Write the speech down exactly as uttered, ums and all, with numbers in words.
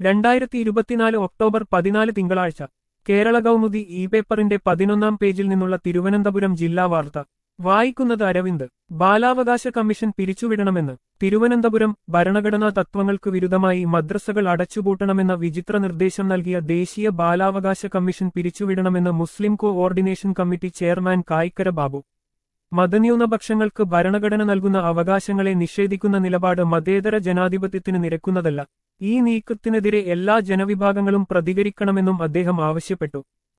രണ്ടായിരത്തി ഇരുപത്തിനാല് ഒക്ടോബർ പതിനാല് തിങ്കളാഴ്ച കേരള കൗമുദി ഇ പേപ്പറിന്റെ പതിനൊന്നാം പേജിൽ നിന്നുള്ള തിരുവനന്തപുരം ജില്ലാ വാർത്ത വായിക്കുന്നത് അരവിന്ദ്. ബാലാവകാശ കമ്മീഷൻ പിരിച്ചുവിടണമെന്ന് തിരുവനന്തപുരം. ഭരണഘടനാ തത്വങ്ങൾക്ക് വിരുദ്ധമായി മദ്രസകൾ അടച്ചുപൂട്ടണമെന്ന വിചിത്ര നിർദ്ദേശം നൽകിയ ദേശീയ ബാലാവകാശ കമ്മീഷൻ പിരിച്ചുവിടണമെന്ന് മുസ്ലിം coordination committee chairman Kayikkara Babu. മതന്യൂനപക്ഷങ്ങൾക്ക് ഭരണഘടന നൽകുന്ന അവകാശങ്ങളെ നിഷേധിക്കുന്ന നിലപാട് മതേതര ജനാധിപത്യത്തിന് നിരക്കുന്നതല്ല. ഈ നീക്കത്തിനെതിരെ എല്ലാ ജനവിഭാഗങ്ങളും പ്രതികരിക്കണമെന്നും അദ്ദേഹം ആവശ്യപ്പെട്ടു.